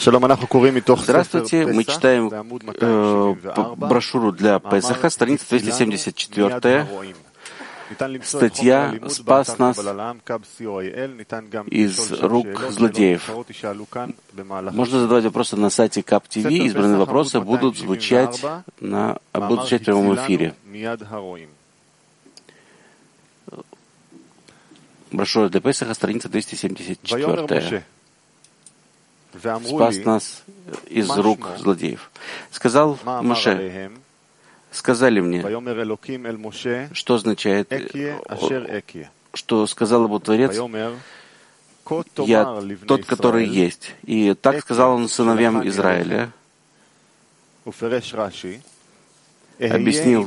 Здравствуйте, мы читаем брошюру для Песаха, страница 274, статья «Спас нас из рук злодеев». Можно задавать вопросы на сайте КАП ТВ, избранные вопросы будут звучать в прямом эфире. Брошюра для Песаха, страница 274. Спас нас из рук злодеев. Сказал Моше, сказали мне, что означает, что сказал ему Творец, я тот, который есть. И так сказал он сыновьям Израиля, объяснил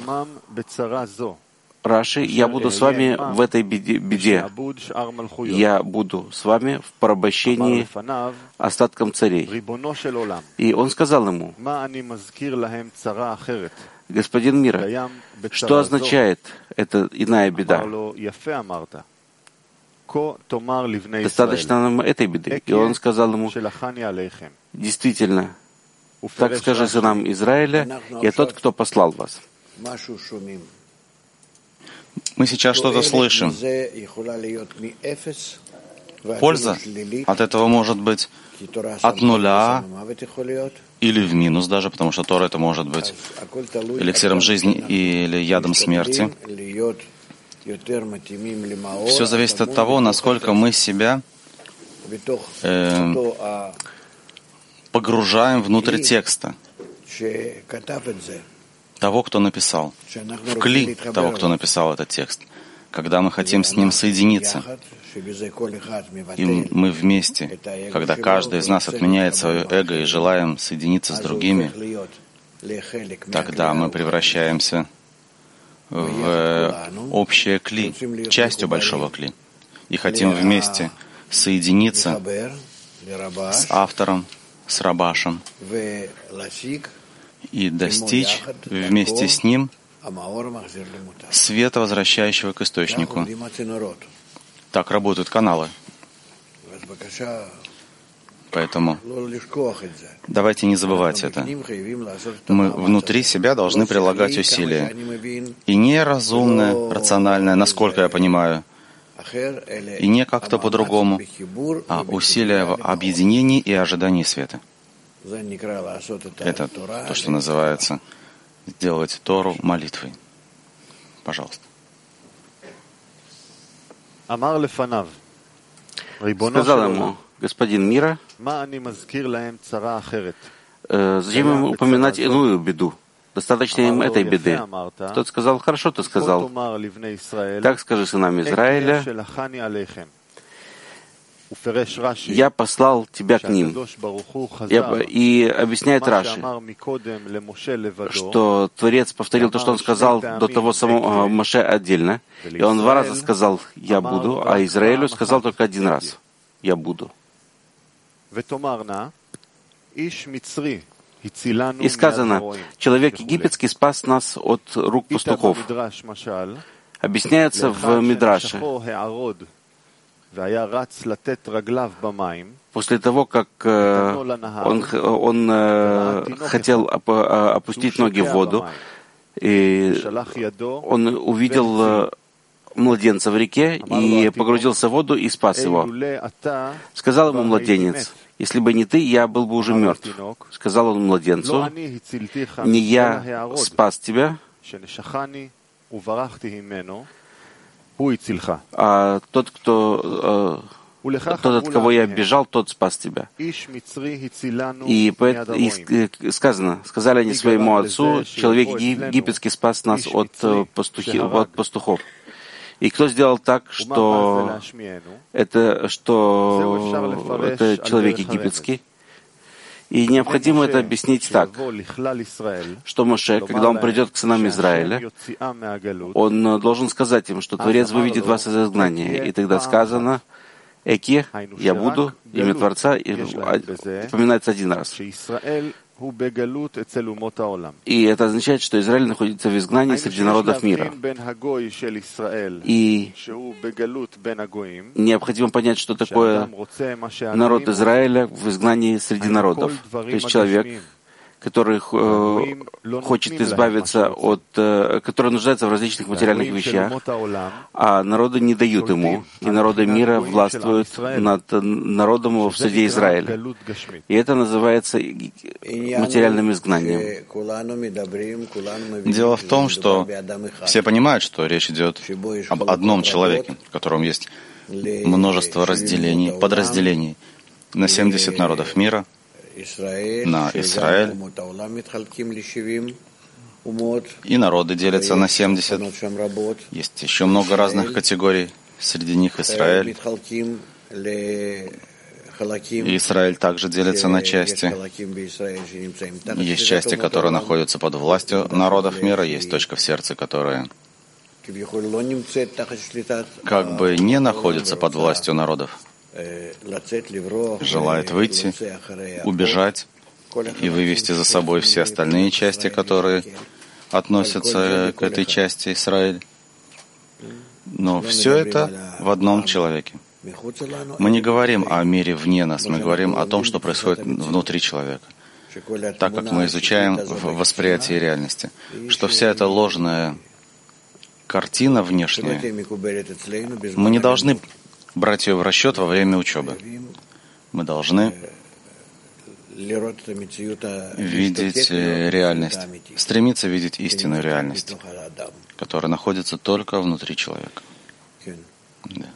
Раши, я буду с вами в этой беде. Я буду с вами в порабощении остатком царей. И он сказал ему, господин мира, что означает эта иная беда? Достаточно нам этой беды. И он сказал ему, действительно, так скажи сынам Израиля, я тот, кто послал вас. Мы сейчас что-то слышим. Польза от этого может быть от нуля или в минус даже, потому что Тора это может быть эликсиром жизни или ядом смерти. Все зависит от того, насколько мы себя погружаем внутрь текста того, кто написал, в кли того, кто написал этот текст, когда мы хотим с ним соединиться, и мы вместе, когда каждый из нас отменяет свое эго и желаем соединиться с другими, тогда мы превращаемся в общее кли, частью большого кли, и хотим вместе соединиться с автором, с рабашем, и достичь вместе с ним света, возвращающего к источнику. Так работают каналы. Поэтому давайте не забывать это. Мы внутри себя должны прилагать усилия. И не разумное, рациональное, насколько я понимаю, и не как-то по-другому, а усилия в объединении и ожидании света. Это то, что называется сделать Тору молитвой. Пожалуйста. Сказал ему, господин мира, зачем им упоминать иную беду? Достаточно им этой беды. Тот сказал, хорошо, ты сказал. Так скажи сынам Израиля, я послал тебя к ним. И объясняет Раши, что Творец повторил то, что он сказал до того самого Моше отдельно. И он 2 раза сказал «я буду», а Израилю сказал только 1 раз «я буду». И сказано, человек египетский спас нас от рук пастухов. Объясняется в Мидраше. После того, как он хотел опустить ноги в воду, и он увидел младенца в реке и погрузился в воду и спас его. Сказал ему младенец, если бы не ты, я был бы уже мертв. Сказал он младенцу, не я спас тебя, а тот, от кого я бежал, тот спас тебя. И сказали они своему отцу, человек египетский спас нас от пастухов. И кто сделал так, что это человек египетский? И необходимо это объяснить так, что Моше, когда он придет к сынам Израиля, он должен сказать им, что Творец выведет вас из изгнания. И тогда сказано, «Эке, я буду», имя Творца, упоминается 1 раз. И это означает, что Израиль находится в изгнании среди народов мира. И необходимо понять, что такое народ Израиля в изгнании среди народов. То есть человек, который хочет избавиться от, который нуждается в различных материальных вещах, а народы не дают ему, и народы мира властвуют над народом в суде Израиля. И это называется материальным изгнанием. Дело в том, что все понимают, что речь идет об одном человеке, в котором есть множество подразделений на 70 народов мира, на Израиль, и народы делятся на 70. Есть еще много разных категорий, среди них Израиль. И Израиль также делится на части. Есть части, которые находятся под властью народов мира, есть точка в сердце, которая как бы не находится под властью народов, желает выйти, убежать и вывести за собой все остальные части, которые относятся к этой части Израиль. Но все это в одном человеке. Мы не говорим о мире вне нас, мы говорим о том, что происходит внутри человека. Так как мы изучаем в восприятии реальности, что вся эта ложная картина внешняя, мы не должны брать ее в расчет во время учебы. Мы должны видеть реальность, стремиться видеть истинную реальность, которая находится только внутри человека. Да.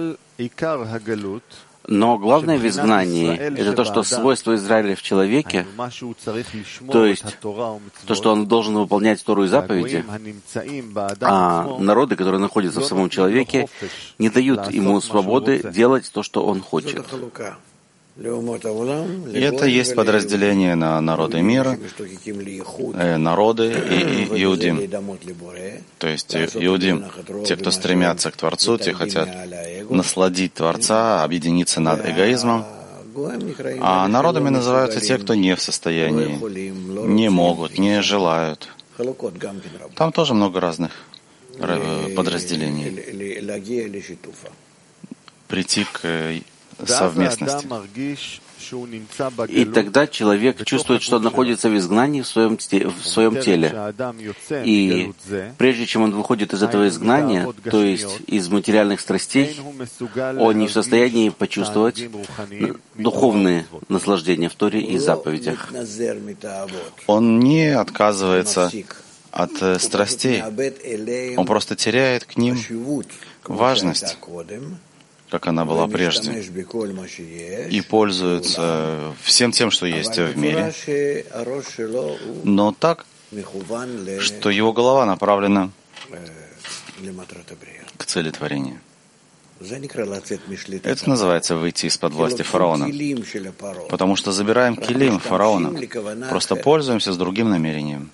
Но главное в изгнании — это то, что свойство Израиля в человеке, то есть то, что он должен выполнять Тору и заповеди, а народы, которые находятся в самом человеке, не дают ему свободы делать то, что он хочет. И это есть подразделение на народы мира, народы и иудим. То есть иудим, те, кто стремятся к Творцу, те хотят насладить Творца, объединиться над эгоизмом. А народами называются те, кто не в состоянии, не могут, не желают. Там тоже много разных подразделений. Прийти к совместности. И тогда человек чувствует, что он находится в изгнании в своем теле. И прежде чем он выходит из этого изгнания, то есть из материальных страстей, он не в состоянии почувствовать духовные наслаждения в Торе и заповедях. Он не отказывается от страстей. Он просто теряет к ним важность, как она была прежде, и пользуется всем тем, что есть в мире, но так, что его голова направлена к цели творения. Это называется выйти из-под власти фараона, потому что забираем килим фараона, просто пользуемся с другим намерением.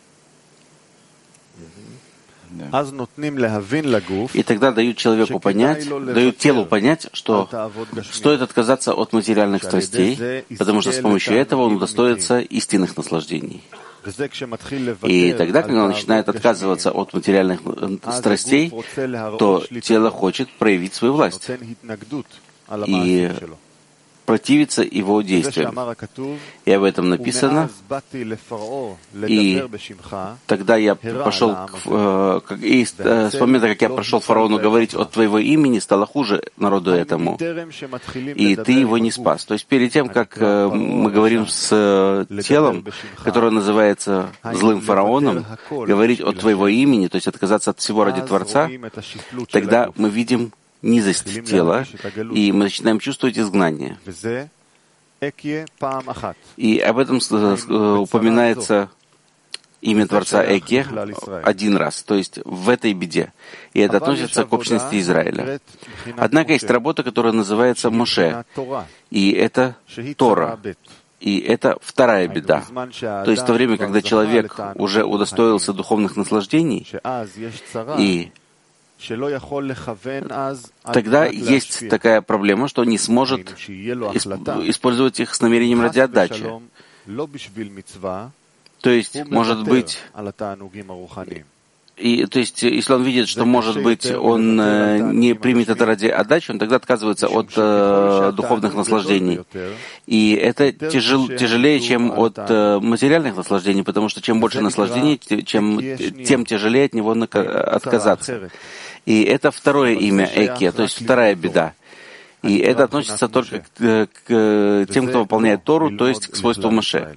Да. И тогда дают человеку понять, дают телу понять, что стоит отказаться от материальных страстей, потому что с помощью этого он удостоится истинных наслаждений. И тогда, когда он начинает отказываться от материальных страстей, то тело хочет проявить свою власть и противиться его действиям. И об этом написано. И тогда я пошел, с момента, как я прошел фараону говорить от твоего имени, стало хуже народу этому. И ты его не спас. То есть перед тем, как мы говорим с телом, которое называется злым фараоном, говорить от твоего имени, то есть отказаться от всего ради Творца, тогда мы видим низость тела, и мы начинаем чувствовать изгнание. И об этом упоминается имя Творца Эке один раз, то есть в этой беде. И это относится к общности Израиля. Однако есть работа, которая называется Моше, и это Тора. И это вторая беда. То есть в то время, когда человек уже удостоился духовных наслаждений, и тогда есть такая проблема, что он не сможет использовать их с намерением ради отдачи. То есть, может быть, то есть, если он видит, что, может быть, он не примет это ради отдачи, он тогда отказывается от духовных наслаждений. И это тяжелее, чем от материальных наслаждений, потому что чем больше наслаждений, тем тем тяжелее от него отказаться. И это второе имя Эки, то есть вторая беда. И это относится только к тем, кто выполняет Тору, то есть к свойству Моше.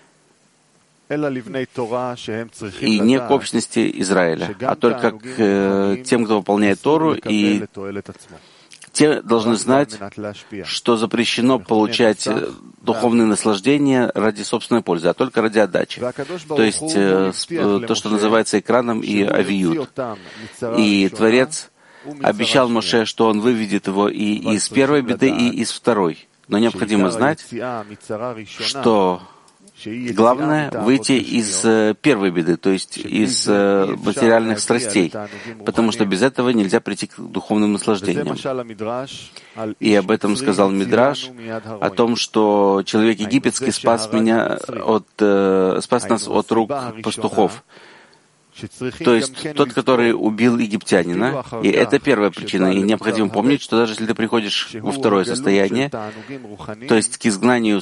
И не к общности Израиля, а только к тем, кто выполняет Тору, и те должны знать, что запрещено получать духовные наслаждения ради собственной пользы, а только ради отдачи. То есть то, что называется экраном и авиют. И Творец обещал Моше, что он выведет его и из первой беды, и из второй. Но необходимо знать, что главное — выйти из первой беды, то есть из материальных страстей, потому что без этого нельзя прийти к духовным наслаждениям. И об этом сказал Мидраш, о том, что человек египетский спас нас от рук пастухов. То есть тот, который убил египтянина, и это первая причина. И необходимо помнить, что даже если ты приходишь во второе состояние, то есть к изгнанию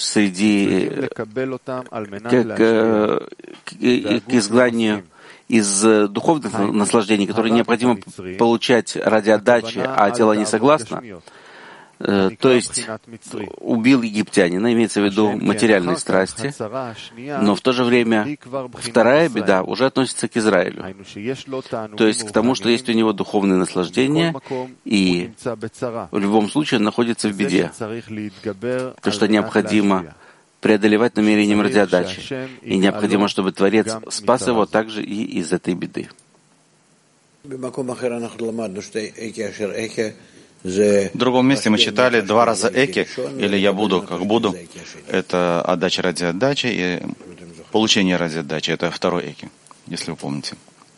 к изгнанию из духовных наслаждений, которые необходимо получать ради отдачи, а тело не согласно, то есть убил египтянина, имеется в виду материальные страсти, но в то же время вторая беда уже относится к Израилю, то есть к тому, что есть у него духовные наслаждения, и в любом случае он находится в беде, то, что необходимо преодолевать намерением ради отдачи, и необходимо, чтобы Творец спас его также и из этой беды. В другом месте мы читали 2 раза эки, или я буду, как буду. Это отдача ради отдачи и получение ради отдачи. Это второй эки, если вы помните.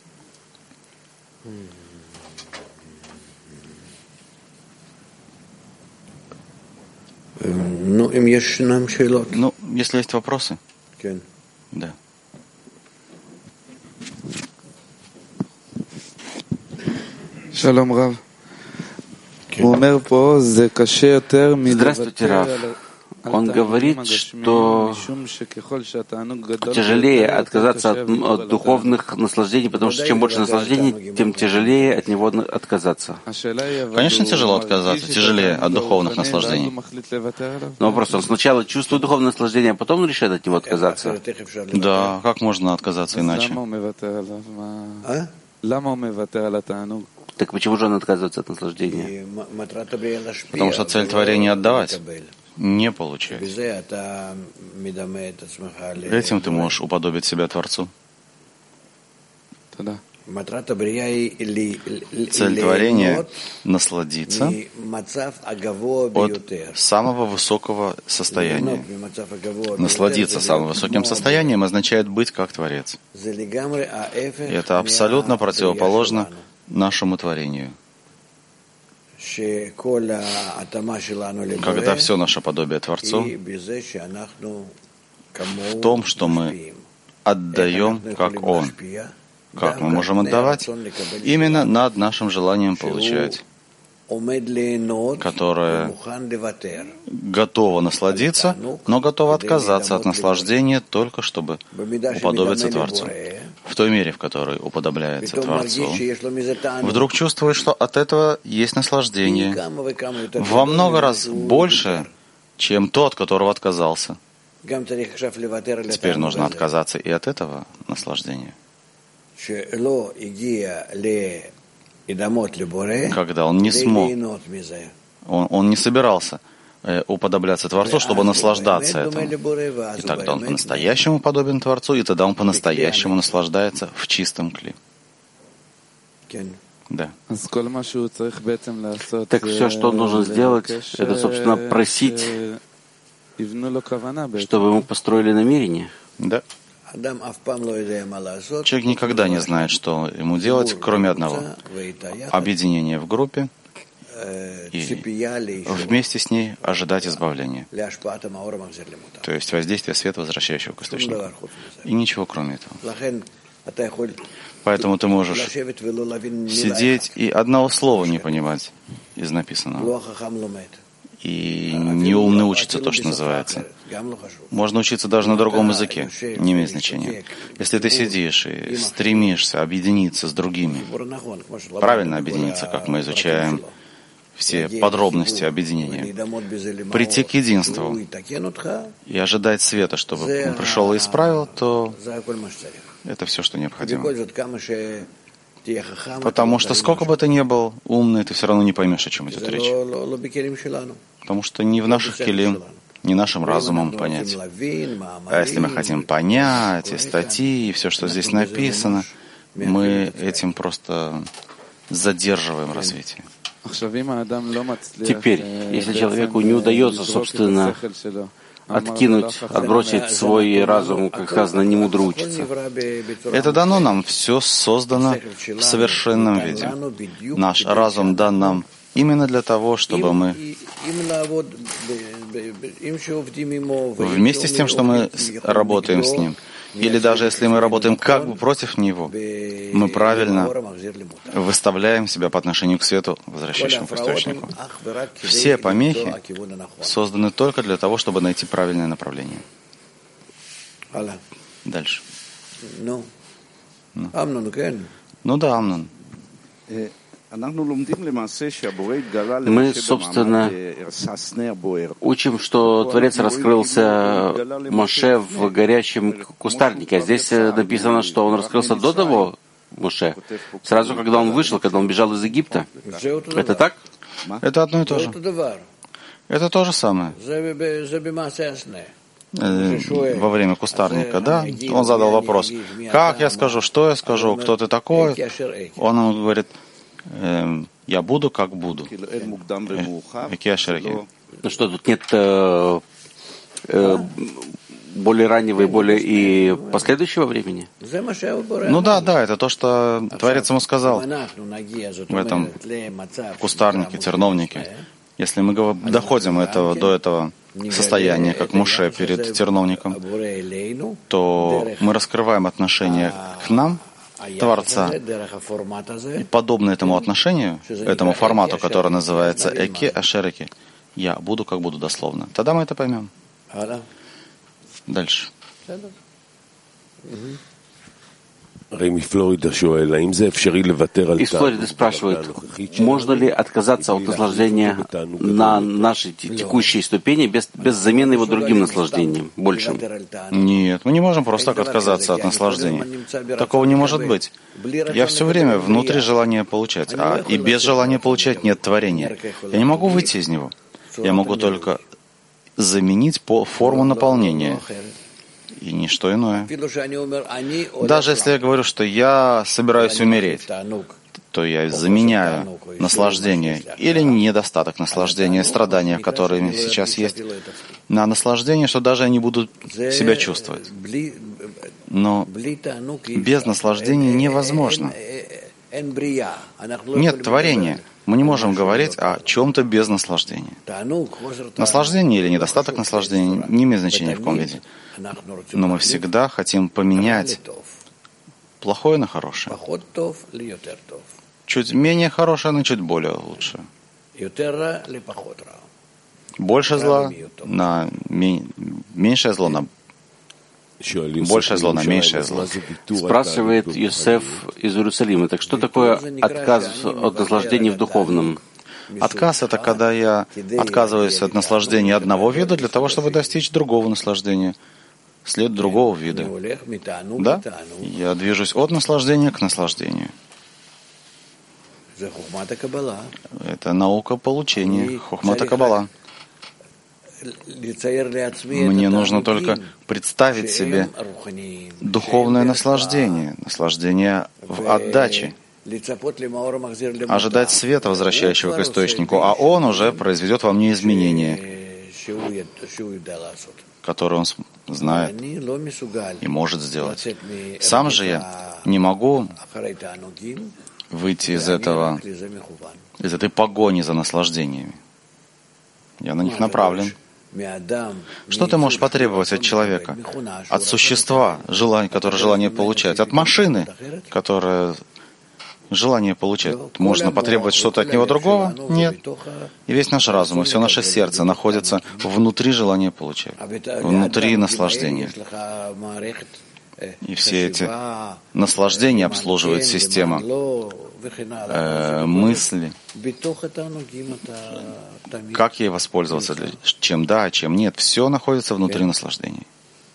Ну, если есть вопросы. Да. Шалом, Рав. Здравствуйте, Рав. Он говорит, что тяжелее отказаться от духовных наслаждений, потому что чем больше наслаждений, тем тяжелее от него отказаться. Конечно, тяжело отказаться, тяжелее от духовных наслаждений. Но вопрос, он сначала чувствует духовное наслаждение, а потом решает от него отказаться. Да, как можно отказаться иначе? Так почему же он отказывается от наслаждения? Потому что цель творения — отдавать, не получать. Этим ты можешь уподобить себя Творцу. Цель творения — насладиться от самого высокого состояния. Насладиться самым высоким состоянием означает быть как Творец. И это абсолютно противоположно нашему творению. Когда все наше подобие Творцу в том, что мы отдаем, как Он. Как мы можем отдавать? Именно над нашим желанием получать, которое готово насладиться, но готово отказаться от наслаждения только чтобы уподобиться Творцу. В той мере, в которой уподобляется Творцу, вдруг чувствует, что от этого есть наслаждение во много раз больше, чем то, от которого отказался. Теперь нужно отказаться и от этого наслаждения. Когда он не смог, он не собирался уподобляться Творцу, чтобы наслаждаться этим. И тогда он по-настоящему подобен Творцу, и тогда он по-настоящему наслаждается в чистом кли. Да. Так все, что он должен сделать, это, собственно, просить, чтобы ему построили намерение. Да. Человек никогда не знает, что ему делать, кроме одного — объединение в группе и вместе с ней ожидать избавления, то есть воздействие света, возвращающего к источнику. И ничего кроме этого. Поэтому ты можешь сидеть и одного слова не понимать из написанного. И неумный учится, то, что называется. Можно учиться даже на другом языке, не имеет значения. Если ты сидишь и стремишься объединиться с другими, правильно объединиться, как мы изучаем все подробности объединения, прийти к единству и ожидать света, чтобы он пришел и исправил, то это все, что необходимо. Потому что сколько бы ты ни был умный, ты все равно не поймешь, о чем идет речь. Потому что не в наших келим, не нашим разумом понять. А если мы хотим понять и статьи, и все, что здесь написано, мы этим просто задерживаем развитие. Теперь, если человеку не удается, собственно, отбросить свой разум, как сказано, не мудро учится. Это дано нам, все создано в совершенном виде. Наш разум дан нам именно для того, чтобы мы вместе с тем, что мы работаем с ним, или даже если мы работаем как бы против него, мы правильно выставляем себя по отношению к свету, возвращающему к источнику. Все помехи созданы только для того, чтобы найти правильное направление. Дальше. Ну да, Амнон. Мы, собственно, учим, что Творец раскрылся Моше в горящем кустарнике. А здесь написано, что он раскрылся до того, Моше, сразу когда он вышел, когда он бежал из Египта. Это так? Это одно и то же. Это то же самое. Во время кустарника, да? Он задал вопрос, как я скажу, что я скажу, кто ты такой? Он ему говорит, я буду, как буду. Ну что, тут нет более раннего и более и последующего времени? Ну да, это то, что Творец ему сказал в этом кустарнике, терновнике. Если мы доходим до этого состояния, как Моше перед терновником, то мы раскрываем отношение к нам, Творца. И подобно этому отношению, этому формату, который называется «Эке Ашереке», я буду, как буду дословно. Тогда мы это поймем. Дальше. Из Флориды спрашивают, можно ли отказаться от наслаждения на нашей текущей ступени без замены его другим наслаждением, большим? Нет, мы не можем просто так отказаться от наслаждения. Такого не может быть. Я все время внутри желания получать, и без желания получать нет творения. Я не могу выйти из него. Я могу только заменить форму наполнения. И ничто иное. Даже если я говорю, что я собираюсь умереть, то я заменяю наслаждение или недостаток наслаждения, страдания, которые сейчас есть, на наслаждение, что даже я не буду себя чувствовать. Но без наслаждения невозможно. Нет творения. Мы не можем говорить о чем-то без наслаждения. Наслаждение или недостаток наслаждения не имеет значения в каком виде. Но мы всегда хотим поменять плохое на хорошее. Чуть менее хорошее на чуть более лучшее. Больше зла на меньшее зло на большее зло на меньшее зло. Спрашивает Йосеф из Иерусалима. Так что такое отказ от наслаждения в духовном? Отказ — это когда я отказываюсь от наслаждения одного вида для того, чтобы достичь другого наслаждения, след другого вида. Да? Я движусь от наслаждения к наслаждению. Это наука получения, хохмата Каббала. Мне нужно только представить себе духовное наслаждение, наслаждение в отдаче, ожидать света, возвращающего к источнику, а он уже произведет во мне изменения, которые он знает и может сделать. Сам же я не могу выйти из этой погони за наслаждениями. Я на них направлен. Что ты можешь потребовать от человека? От существа, которое желание получать, от машины, которая желание получать. Можно потребовать что-то от него другого? Нет. И весь наш разум, и все наше сердце находится внутри желания получать, внутри наслаждения. И все эти наслаждения обслуживает система мысли. Как ей воспользоваться? Чем да, чем нет. Все находится внутри наслаждений.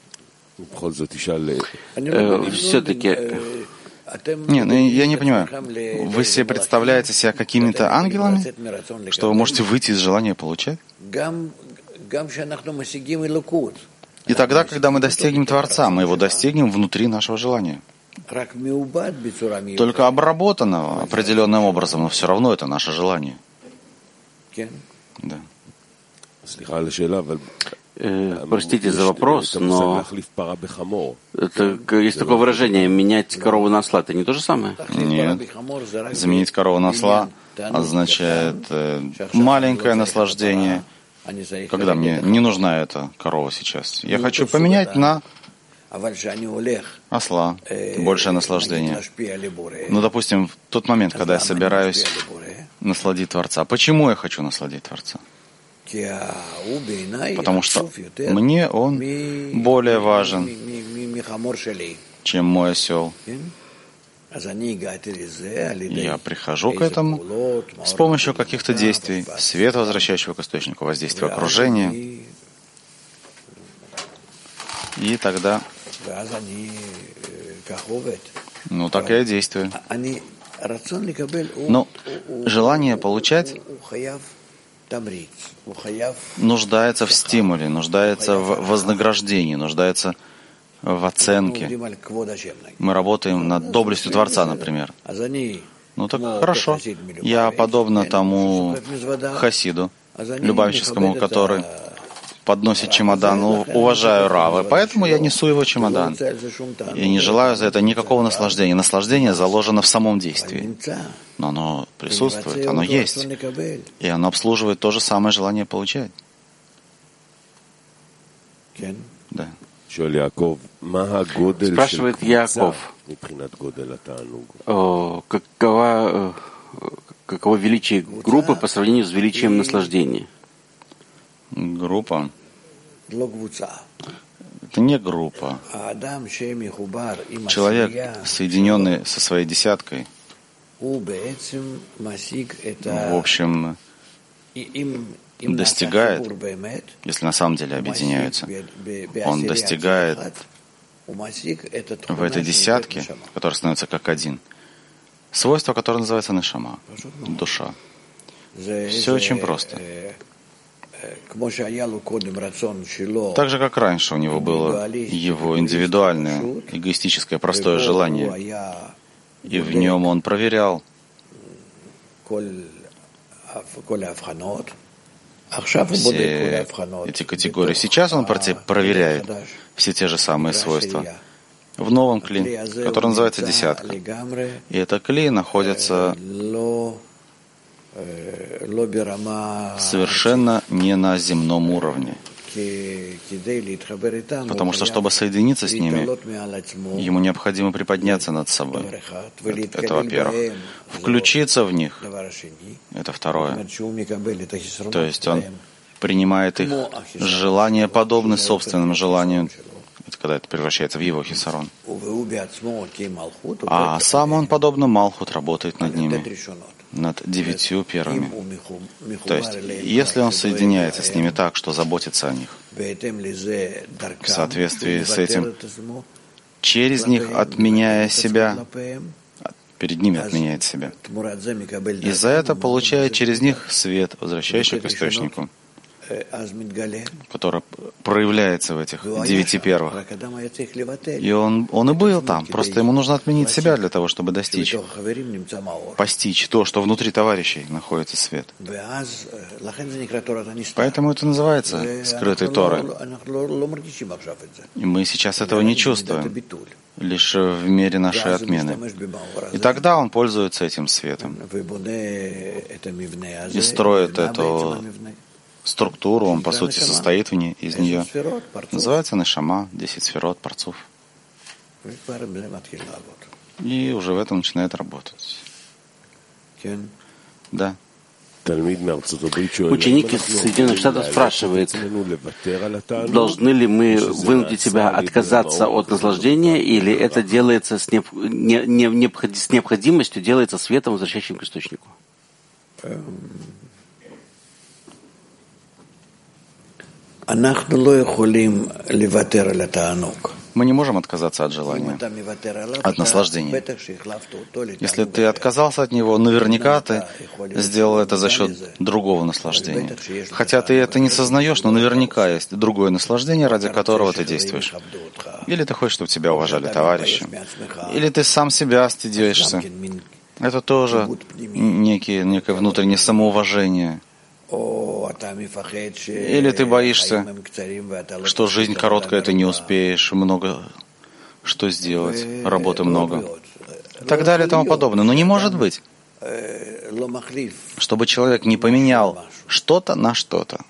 Все-таки... Нет, я не понимаю. Вы себе представляете себя какими-то ангелами, что вы можете выйти из желания получать? И тогда, когда мы достигнем Творца, мы его достигнем внутри нашего желания. Только обработанного определенным образом, но все равно это наше желание. Да. Простите за вопрос, но есть такое выражение «менять корову на осла». Это не то же самое? Нет. Заменить корову на осла означает маленькое наслаждение, когда мне не нужна эта корова сейчас. Я хочу поменять на осла, большее наслаждение. Ну, допустим, в тот момент, когда я собираюсь насладить Творца. Почему я хочу насладить Творца? Потому что мне он более важен, чем мой осел. Я прихожу к этому с помощью каких-то действий, света, возвращающего к источнику, воздействия окружения. И тогда, так я действую. Но желание получать нуждается в стимуле, нуждается в вознаграждении, нуждается в оценке. Мы работаем над доблестью Творца, например. Так хорошо. Я подобно тому хасиду, любавическому, который подносит чемодан, уважаю Равы, поэтому я несу его чемодан. И не желаю за это никакого наслаждения. Наслаждение заложено в самом действии. Но оно присутствует, оно есть. И оно обслуживает то же самое желание получать. Да. Спрашивает Яков, каково величие группы по сравнению с величием наслаждения? Группа — это не группа. Человек, соединенный со своей десяткой, в общем, достигает, если на самом деле объединяются, он достигает в этой десятке, которая становится как один, свойство, которое называется нешама, душа. Все очень просто. Так же, как раньше у него было его индивидуальное, эгоистическое, простое желание, и в нем он проверял все эти категории. Сейчас он проверяет все те же самые свойства в новом кли, который называется десятка. И это кли находится совершенно не на земном уровне. Потому что, чтобы соединиться с ними, ему необходимо приподняться над собой. Это во-первых. Включиться в них. Это второе. То есть он принимает их желания, подобные собственным желаниям. Это когда это превращается в его хисарон. А сам он, подобно Малхут, работает над ними, над 9 первыми. То есть, если он соединяется с ними так, что заботится о них, в соответствии с этим, через них отменяя себя, перед ними отменяет себя, и за это получает через них свет, возвращающий к источнику. который проявляется в этих 9 первых. И он и был там. Просто ему нужно отменить себя для того, чтобы постичь то, что внутри товарищей находится свет. Поэтому это называется скрытой Торой. И мы сейчас этого не чувствуем, лишь в мере нашей отмены. И тогда он пользуется этим светом и строит эту структуру, он по сути состоит из нее. Называется нешама, 10 сферот, парцуф. И уже в этом начинает работать. Да. Ученик из Соединенных Штатов спрашивает, должны ли мы вынудить себя отказаться от наслаждения, или это делается с необходимостью, делается светом, возвращающим к источнику? Мы не можем отказаться от желания, от наслаждения. Если ты отказался от него, наверняка ты сделал это за счет другого наслаждения. Хотя ты это не сознаешь, но наверняка есть другое наслаждение, ради которого ты действуешь. Или ты хочешь, чтобы тебя уважали товарищи, или ты сам себя стыдишься. Это тоже некое внутреннее самоуважение. Или ты боишься, что жизнь короткая, ты не успеешь много что сделать, работы много, и так далее и тому подобное. Но не может быть, чтобы человек не поменял что-то на что-то.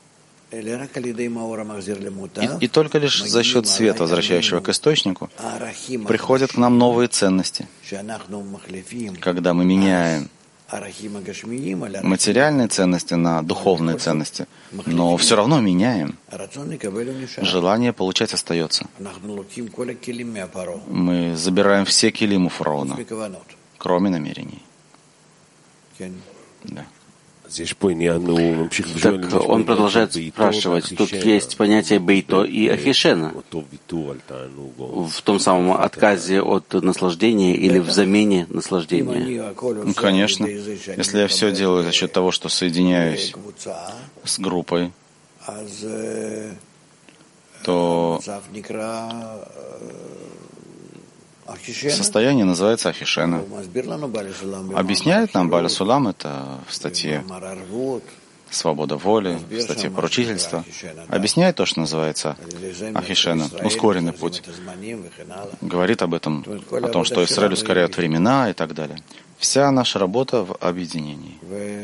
И только лишь за счет света, возвращающего к источнику, приходят к нам новые ценности, когда мы меняем материальные ценности на духовные ценности, но все равно меняем. Желание получать остается. Мы забираем все килим у фараона, кроме намерений. Да. Так он продолжает спрашивать, тут есть понятие бейто и ахишена в том самом отказе от наслаждения или в замене наслаждения. Конечно. Если я все делаю за счет того, что соединяюсь с группой, то состояние называется ахишена. Объясняет нам Бааля Сулам это в статье «Свобода воли», в статье «Поручительство». Объясняет то, что называется ахишена, ускоренный путь. Говорит об этом, о том, что Израиль ускоряет времена и так далее. Вся наша работа в объединении.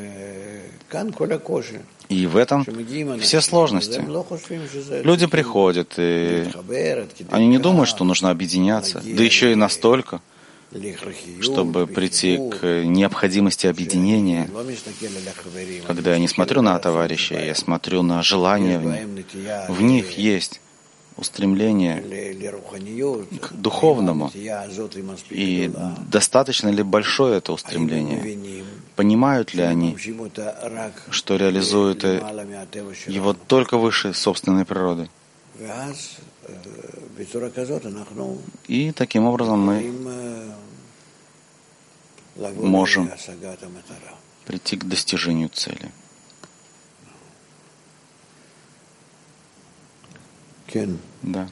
И в этом все сложности. Люди приходят, и они не думают, что нужно объединяться, да еще и настолько, чтобы прийти к необходимости объединения. Когда я не смотрю на товарищей, я смотрю на желания в них. В них есть устремление к духовному. И достаточно ли большое это устремление? Понимают ли они, что реализуют его только выше собственной природы? И таким образом мы можем прийти к достижению цели. Да.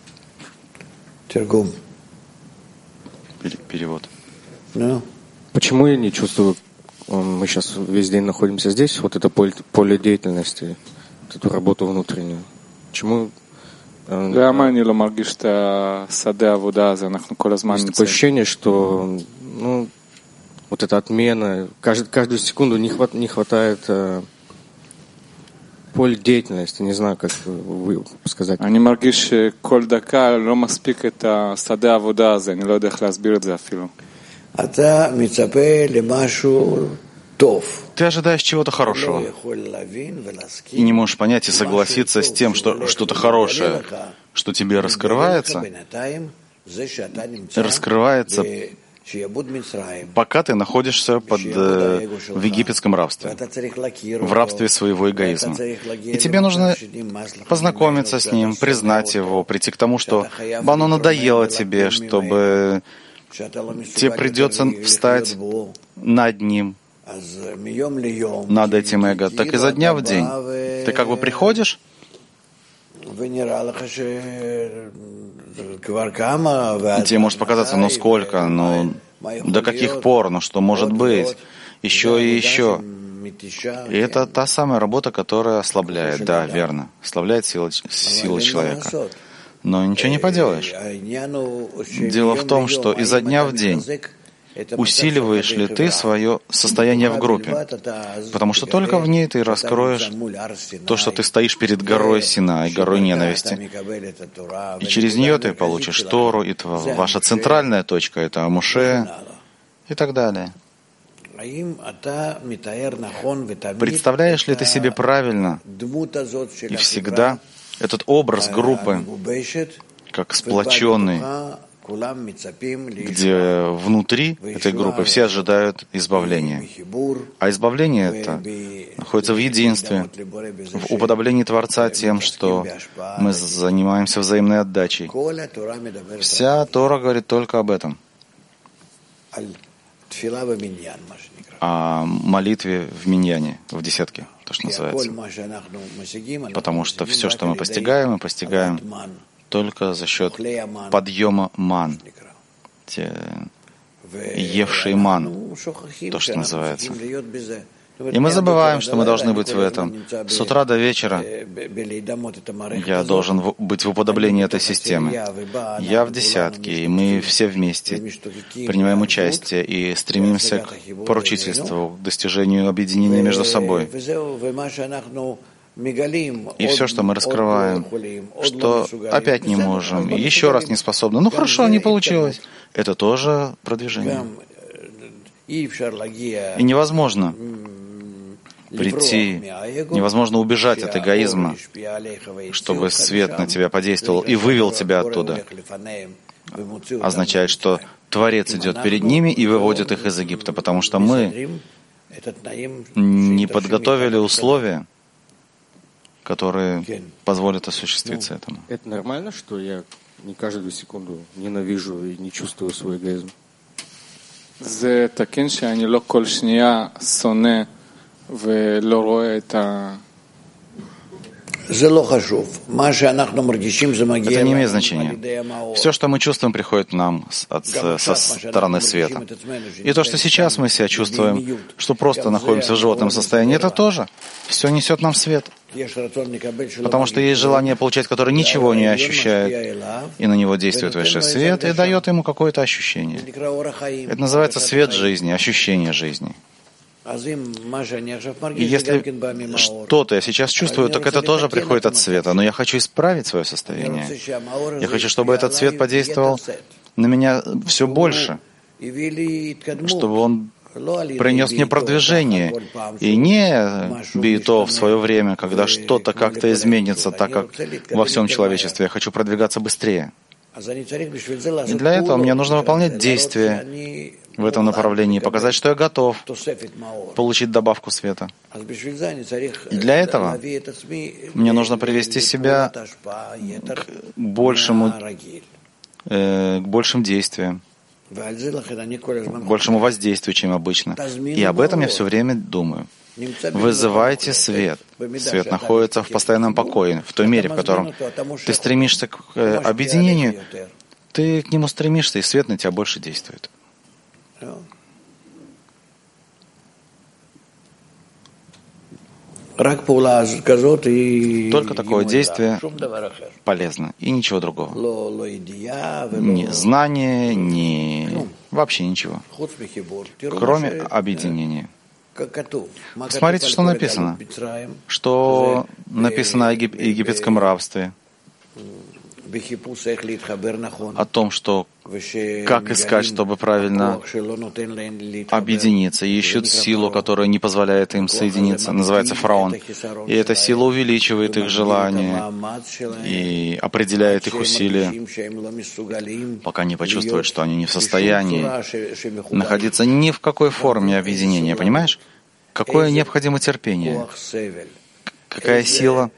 Перевод. Почему я не чувствую, мы сейчас весь день находимся здесь, вот это поле деятельности, вот эту работу внутреннюю? Почему? Есть такое ощущение, что вот эта отмена, каждую секунду не хватает поле деятельности, не знаю, как вы сказать. אני מרגיש שכל דקה לא מספיק את השדה העבודה הזה, אני לא יודע איך להסביר את זה אפילו. אתה מצפה למשהו טוב. Ты ожидаешь чего-то хорошего и не можешь понять и согласиться с тем, что что-то хорошее, что тебе раскрывается, пока ты находишься в египетском рабстве, в рабстве своего эгоизма. И тебе нужно познакомиться с ним, признать его, прийти к тому, что оно надоело тебе, чтобы тебе придется встать над ним над этим эго, так изо дня в день ты как бы приходишь, тебе может показаться, ну сколько, ну до каких пор, ну что может быть, еще и еще. И это та самая работа, которая ослабляет, да, верно, ослабляет силу человека. Но ничего не поделаешь. Дело в том, что изо дня в день усиливаешь ли ты свое состояние в группе, потому что только в ней ты раскроешь то, что ты стоишь перед горой Синай, горой ненависти, и через нее ты получишь Тору, и ваша центральная точка — это Амуше, и так далее. Представляешь ли ты себе правильно и всегда этот образ группы, как сплоченный, где внутри этой группы все ожидают избавления. А избавление это находится в единстве, в уподоблении Творца тем, что мы занимаемся взаимной отдачей. Вся Тора говорит только об этом. О молитве в миньяне, в десятке, то, что называется. Потому что все, что мы постигаем только за счет подъема ман, евший ман, то, что называется. И мы забываем, что мы должны быть в этом. С утра до вечера я должен быть в уподоблении этой системы. Я в десятке, и мы все вместе принимаем участие и стремимся к поручительству, к достижению объединения между собой. И все, что мы раскрываем, что опять не можем, и еще раз не способны. Ну хорошо, не получилось. Это тоже продвижение. И невозможно прийти, невозможно убежать от эгоизма, чтобы свет на тебя подействовал и вывел тебя оттуда. Означает, что Творец идет перед ними и выводит их из Египта, потому что мы не подготовили условия, которые позволят осуществиться этому. Это нормально, что я не каждую секунду ненавижу и не чувствую свой эгоизм? זה תקין שאני לא כל שנייה שונא ולא רואה את ה... Это не имеет значения. Все, что мы чувствуем, приходит нам со стороны света. И то, что сейчас мы себя чувствуем, что просто находимся в животном состоянии, это тоже все несет нам свет. Потому что есть желание получать, которое ничего не ощущает, и на него действует высший свет и дает ему какое-то ощущение. Это называется свет жизни, ощущение жизни. И если что-то я сейчас чувствую, так это тоже приходит от света. Но я хочу исправить свое состояние. Я хочу, чтобы этот свет подействовал на меня все больше, чтобы он принес мне продвижение. И не биито в свое время, когда что-то как-то изменится, так как во всем человечестве. Я хочу продвигаться быстрее. И для этого мне нужно выполнять действия в этом направлении, показать, что я готов получить добавку света. И для этого мне нужно привести себя к большим действиям, к большему воздействию, чем обычно. И об этом я все время думаю. Вызывайте свет. Свет находится в постоянном покое, в той мере, в котором ты стремишься к объединению, ты к нему стремишься, и свет на тебя больше действует. Только такое действие полезно, и ничего другого. Ни знания, ни вообще ничего, кроме объединения. Смотрите, что написано. Что написано о египетском рабстве, о том, что как искать, чтобы правильно объединиться. И ищут силу, которая не позволяет им соединиться. Называется фараон. И эта сила увеличивает их желания и определяет их усилия, пока не почувствуют, что они не в состоянии находиться ни в какой форме объединения. Понимаешь? Какое необходимо терпение? Какая сила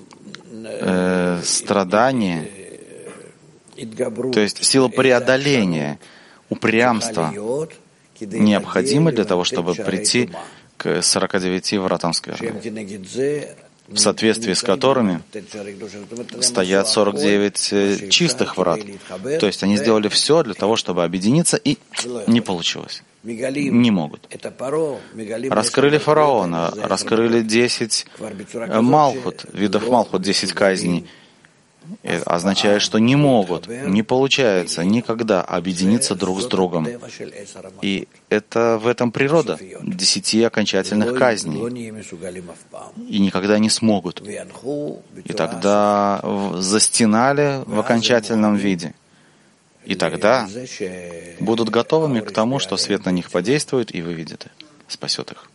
страдания? То есть сила преодоления, упрямства необходимы для того, чтобы прийти к 49 вратам скверны, в соответствии с которыми стоят 49 чистых врат. То есть они сделали все для того, чтобы объединиться, и не получилось. Не могут. Раскрыли фараона, раскрыли 10 малхут, видов малхут, 10 казней. Это означает, что не могут, не получается никогда объединиться друг с другом. И это в этом природа 10 окончательных казней. И никогда не смогут. И тогда застенали в окончательном виде. И тогда будут готовыми к тому, что свет на них подействует и выведет их, спасет их.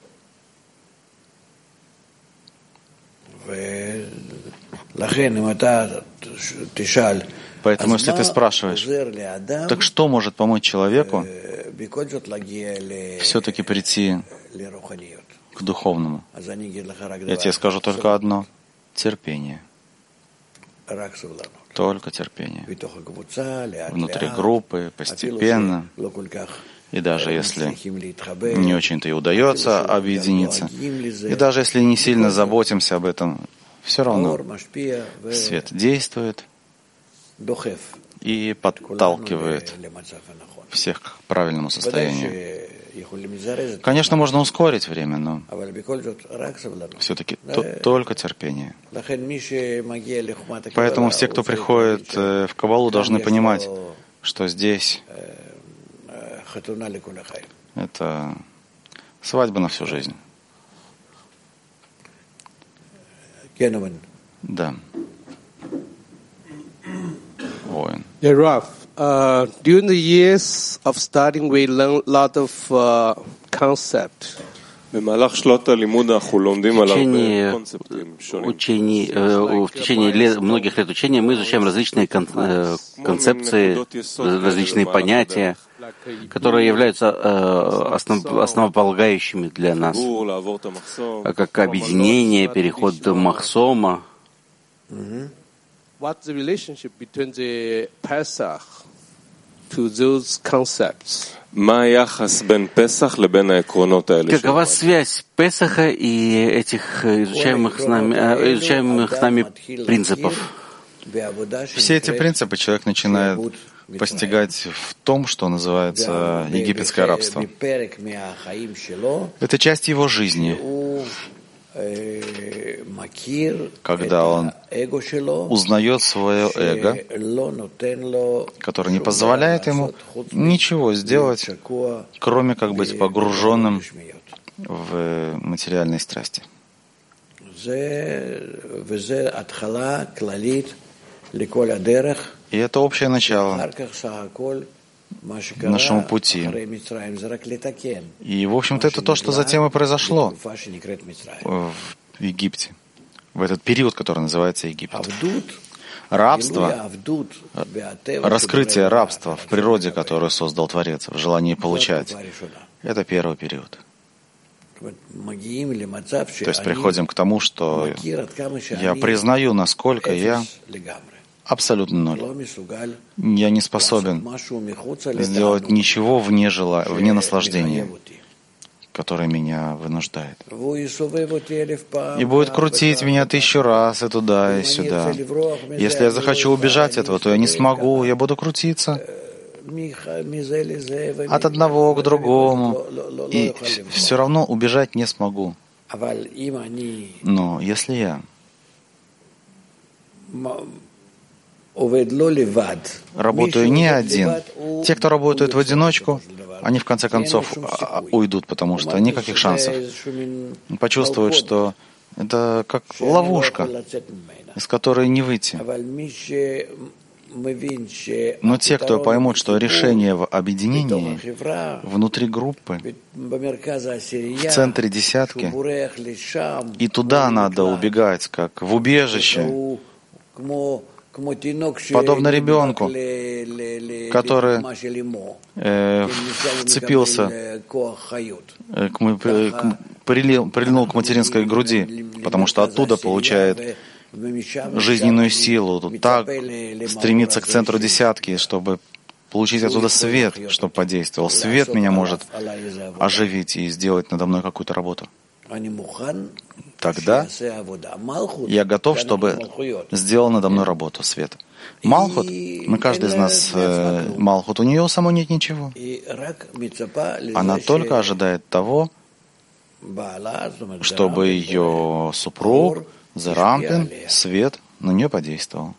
Поэтому, если ты спрашиваешь, так что может помочь человеку все-таки прийти к духовному? Я тебе скажу только одно — терпение. Только терпение. Внутри группы, постепенно. И даже если не очень-то и удается объединиться, и даже если не сильно заботимся об этом, все равно свет действует и подталкивает всех к правильному состоянию. Конечно, можно ускорить время, но все-таки только терпение. Поэтому все, кто приходит в Каббалу, должны понимать, что здесь это свадьба на всю жизнь. Да. Воин. During the years of studying, we learned a lot of concepts. В течение многих лет учения мы изучаем различные концепции, различные понятия, которые являются основополагающими для нас, как объединение, переход до Махсома. What's the relationship between the Pesach to those concepts? Какова связь Песаха и этих изучаемых нами принципов? Все эти принципы человек начинает постигать в том, что называется египетское рабство. Это часть его жизни, когда он узнает свое эго, которое не позволяет ему ничего сделать, кроме как быть погруженным в материальные страсти. И это общее начало нашему пути. И, в общем-то, это то, что затем и произошло в Египте, в этот период, который называется Египет. Рабство, раскрытие рабства в природе, которую создал Творец, в желании получать, это первый период. То есть приходим к тому, что я признаю, насколько я абсолютно ноль. Я не способен сделать ничего вне наслаждения, которое меня вынуждает. И будет крутить меня 1000 раз и туда, и сюда. Если я захочу убежать от этого, то я не смогу, я буду крутиться от одного к другому, и все равно убежать не смогу. Но если я работаю не один, те, кто работают в одиночку, они в конце концов уйдут, потому что никаких шансов. Почувствуют, что это как ловушка, из которой не выйти. Но те, кто поймут, что решение в объединении внутри группы, в центре десятки, и туда надо убегать, как в убежище, подобно ребенку, который вцепился, прильнул к материнской груди, потому что оттуда получает жизненную силу, так стремится к центру десятки, чтобы получить оттуда свет, чтобы подействовал. Свет меня может оживить и сделать надо мной какую-то работу. Тогда я готов, чтобы сделал надо мной работу свет. Малхут, мы каждый из нас, Малхут, у нее самой нет ничего. Она только ожидает того, чтобы ее супруг, Зерампин, свет на нее подействовал.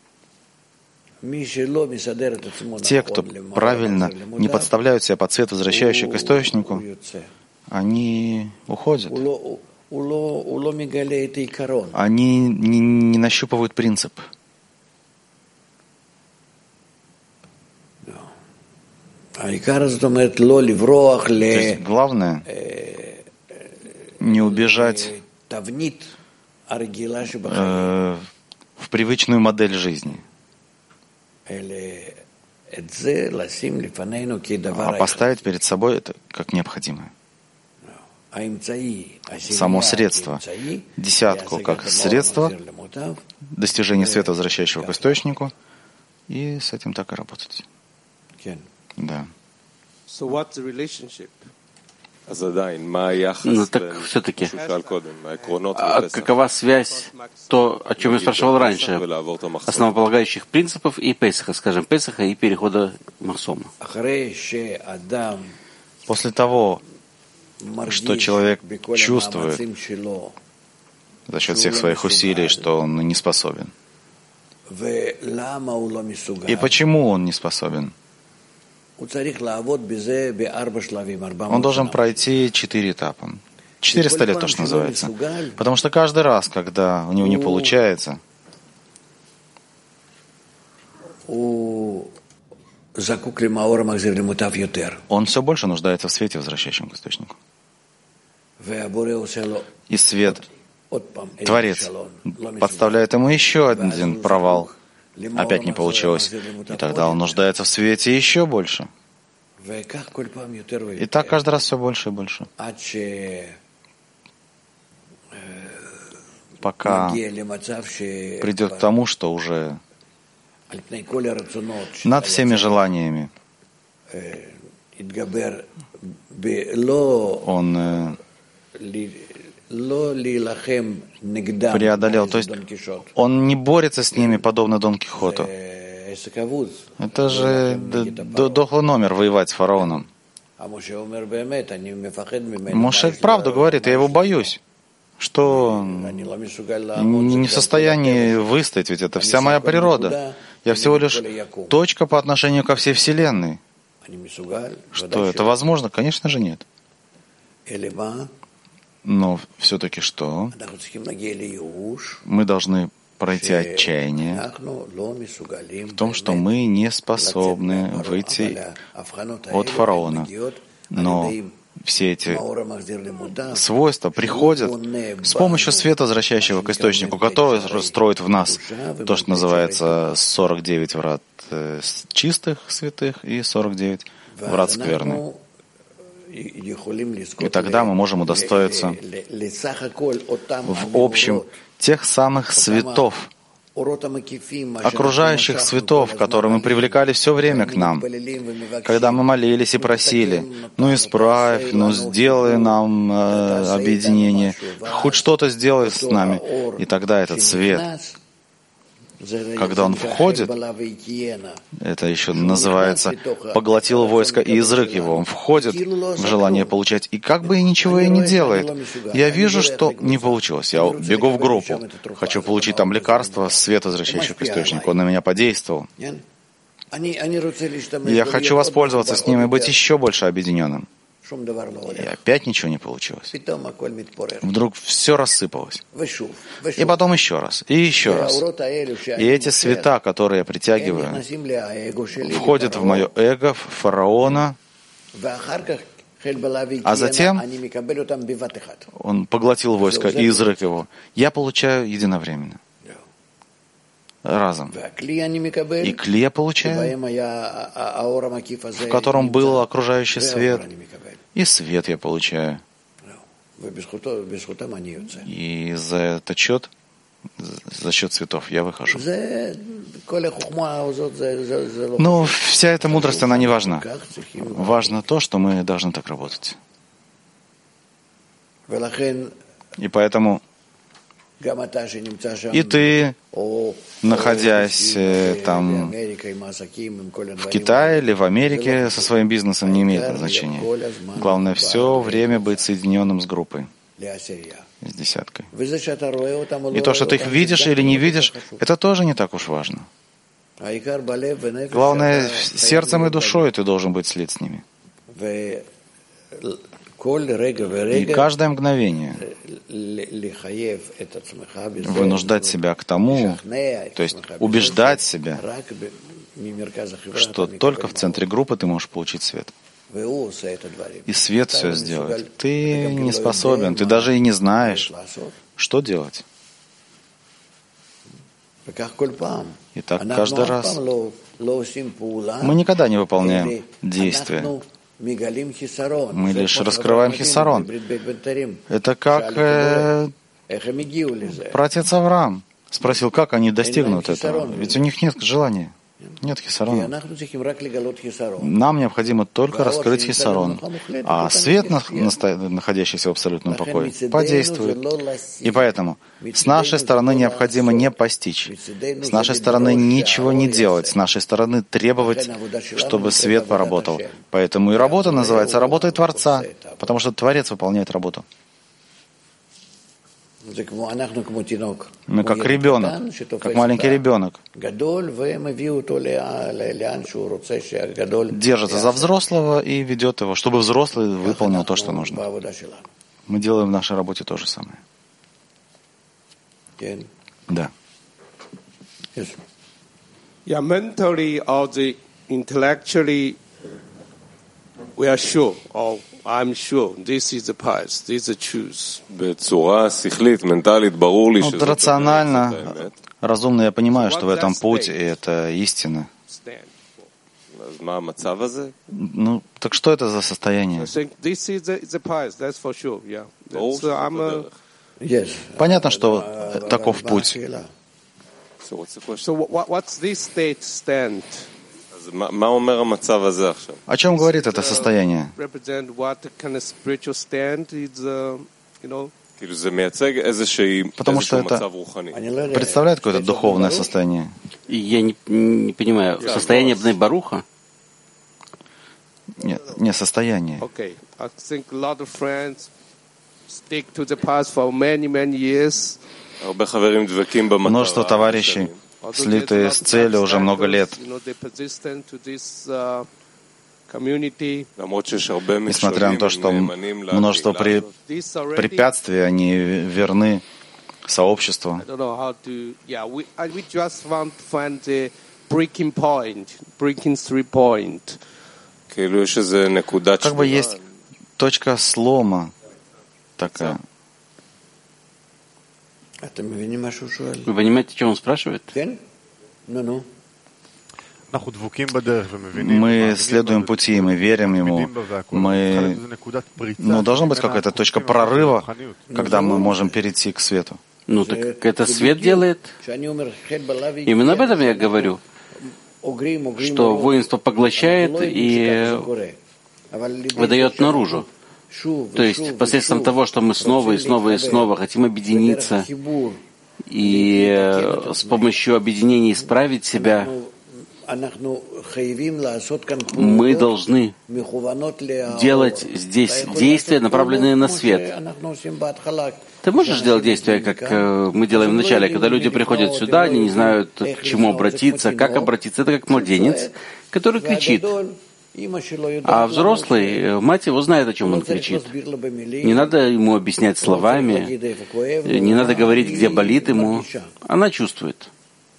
Те, кто правильно не подставляют себя под свет, возвращающий к источнику, они уходят. Они не нащупывают принцип. То есть главное не убежать в привычную модель жизни, а поставить перед собой это как необходимое. Само средство, десятку как средство достижения света, возвращающего к источнику, и с этим так и работать. Да. Ну так все-таки, какова связь, то, о чем я спрашивал раньше, основополагающих принципов и Песаха, скажем, Песаха и перехода Махсома? После того, что человек чувствует за счет всех своих усилий, что он не способен. И почему он не способен? Он должен пройти 4 этапа. 400 лет, то, что называется. Потому что каждый раз, когда у него не получается, он все больше нуждается в свете, возвращающем к источнику. И свет, Творец, подставляет ему еще один провал. Опять не получилось. И тогда он нуждается в свете еще больше. И так каждый раз все больше и больше. Пока придет к тому, что уже над всеми желаниями он преодолел. То есть он не борется с ними, подобно Дон Кихоту. Это же дохлый номер воевать с фараоном. Моше правду говорит, я его боюсь, что не в состоянии выстоять, ведь это вся моя природа. Я всего лишь точка по отношению ко всей Вселенной. Что это возможно? Конечно же нет. Но все-таки что? Мы должны пройти отчаяние в том, что мы не способны выйти от фараона. Но все эти свойства приходят с помощью света, возвращающего к источнику, который строит в нас то, что называется 49 врат чистых, святых и 49 врат скверных. И тогда мы можем удостоиться в общем тех самых светов, окружающих светов, которые мы привлекали все время к нам, когда мы молились и просили, ну исправь, ну сделай нам объединение, хоть что-то сделай с нами. И тогда этот свет, когда он входит, это еще называется «поглотил войско и изрык его». Он входит в желание получать, и как бы и ничего и не делает. Я вижу, что не получилось. Я бегу в группу, хочу получить там лекарство, свет, возвращающий к источнику. Он на меня подействовал. Я хочу воспользоваться с ним и быть еще больше объединенным. И опять ничего не получилось. Вдруг все рассыпалось. И потом еще раз, и еще раз. И эти света, которые я притягиваю, входят в мое эго, в фараона, а затем он поглотил войско и изрык его. Я получаю единовременно. Разом. И кли я получаю, в котором был окружающий свет, и свет я получаю. И за этот счет за счет цветов. Я выхожу. Но вся эта мудрость, она не важна. Важно то, что мы должны так работать. И поэтому и ты, находясь там в Китае или в Америке со своим бизнесом, не имеет значения. Главное все время быть соединенным с группой, с десяткой. И то, что ты их видишь или не видишь, это тоже не так уж важно. Главное, сердцем и душой ты должен быть слит с ними. И каждое мгновение вынуждать себя к тому, то есть убеждать себя, что только в центре группы ты можешь получить свет. И свет все сделает. Ты не способен, ты даже и не знаешь, что делать. И так каждый раз. Мы никогда не выполняем действия. Мы лишь раскрываем хисарон. Это как праотец Авраам спросил, как они достигнут этого. Ведь у них нет желания, нет хисарона. Нам необходимо только раскрыть хисарон. А свет, находящийся в абсолютном покое, подействует. И поэтому с нашей стороны необходимо не постичь. С нашей стороны ничего не делать. С нашей стороны требовать, чтобы свет поработал. Поэтому и работа называется работой Творца, потому что Творец выполняет работу. Мы как ребенок, как маленький ребенок. Держится за взрослого и ведет его, чтобы взрослый выполнил то, что нужно. Мы делаем в нашей работе то же самое. Да. Yeah, mentally or intellectually, we are sure, or I'm sure, this is the path, this is the truth. Рационально, разумно я понимаю, что в этом путь, и это истина. Ну, так что это за состояние? Понятно, что таков путь. О чем говорит это состояние? Потому что это представляет какое-то духовное состояние. Я не понимаю, состояние Бней Баруха? Нет, не состояние. Множество товарищей, слитые с целью уже много лет. Несмотря на то, что множество препятствий, они верны сообществу. Как бы есть точка слома такая. Вы понимаете, о чем он спрашивает? Мы следуем пути, мы верим ему. Должна быть какая-то точка прорыва, когда мы можем перейти к свету. Ну так это свет делает. Именно об этом я говорю. Что воинство поглощает и выдает наружу. То есть посредством того, что мы снова и снова и снова хотим объединиться и с помощью объединения исправить себя, мы должны делать здесь действия, направленные на свет. Ты можешь делать действия, как мы делаем вначале, когда люди приходят сюда, они не знают, к чему обратиться, как обратиться. Это как младенец, который кричит. А взрослый, мать его знает, о чем он кричит. Не надо ему объяснять словами, не надо говорить, где болит ему. Она чувствует.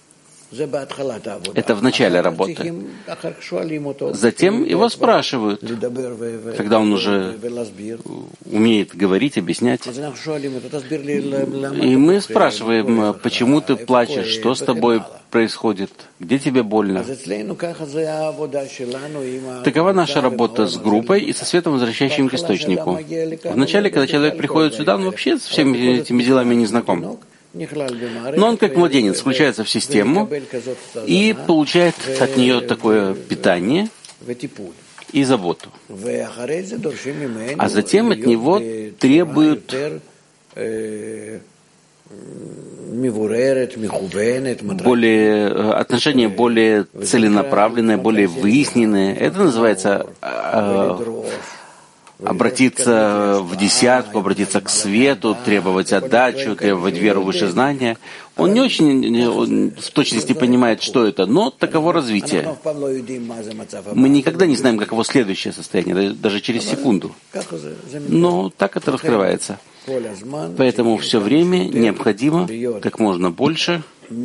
Это в начале работы. Затем его спрашивают, когда он уже умеет говорить, объяснять. И мы спрашиваем, почему ты плачешь, что с тобой происходит, где тебе больно. Такова наша работа с группой и со светом, возвращающим к источнику. Вначале, когда человек приходит сюда, он вообще с всеми этими делами не знаком. Но он, как младенец, включается в систему и получает от нее такое питание и заботу. А затем от него требуют отношения более целенаправленные, более выясненные. Это называется обратиться в десятку, обратиться к свету, требовать отдачу, требовать веру выше знания. Он не очень в точности понимает, что это, но таково развитие. Мы никогда не знаем, каково следующее состояние, даже через секунду. Но так это раскрывается. Поэтому все время необходимо как можно больше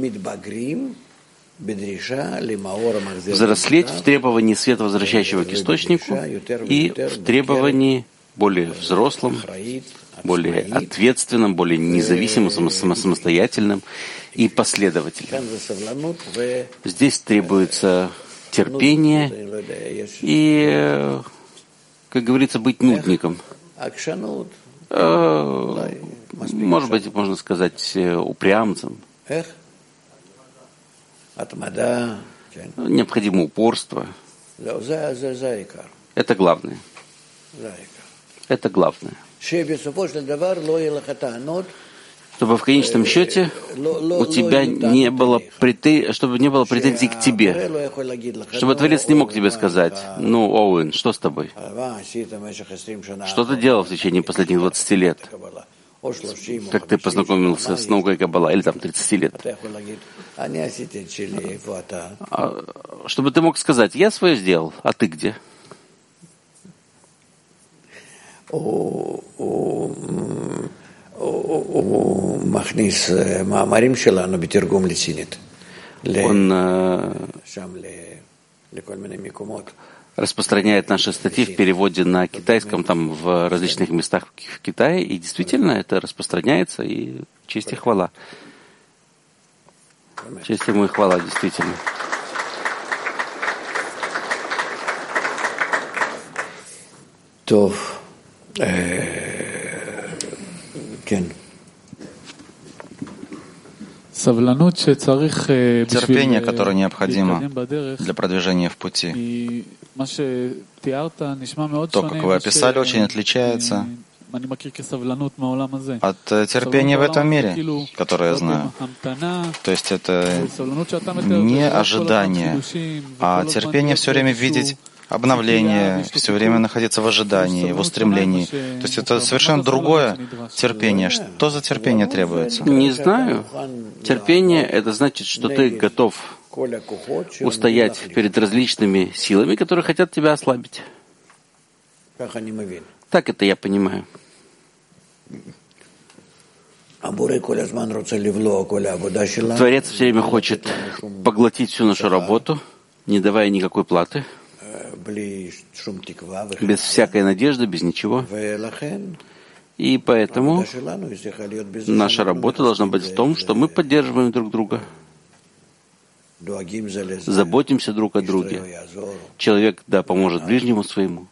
взрослеть в требовании света, возвращающего к источнику, и в требовании более взрослым, более ответственным, более независимым, самостоятельным и последовательным. Здесь требуется терпение и, как говорится, быть нудником. Может быть, можно сказать, упрямцем. Необходимо упорство. Это главное. Это главное. Чтобы в конечном счете у тебя не было претензий к тебе. Чтобы Творец не мог тебе сказать: ну, Оуэн, что с тобой? Что ты делал в течение последних 20 лет? Как ты познакомился с наукой Каббала, или там 30 лет. Чтобы ты мог сказать: я свое сделал, а ты где? Он распространяет наши статьи в переводе на китайском там в различных местах в Китае, и действительно это распространяется, и честь и хвала. Честь ему и хвала, действительно. Терпение, которое необходимо для продвижения в пути. То, как вы описали, очень отличается от терпения в этом мире, которое я знаю. То есть это не ожидание, а терпение все время видеть обновление, все время находиться в ожидании, в устремлении. То есть это совершенно другое терпение. Что за терпение требуется? Не знаю. Терпение — это значит, что ты готов устоять перед различными силами, которые хотят тебя ослабить. Так это я понимаю. Творец все время хочет поглотить всю нашу работу, не давая никакой платы, без всякой надежды, без ничего. И поэтому наша работа должна быть в том, что мы поддерживаем друг друга, заботимся друг о друге. Человек, да, поможет ближнему своему.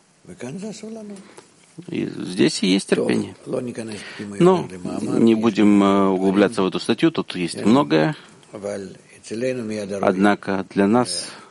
И здесь и есть терпение. Но не будем углубляться в эту статью, тут есть многое. Однако для нас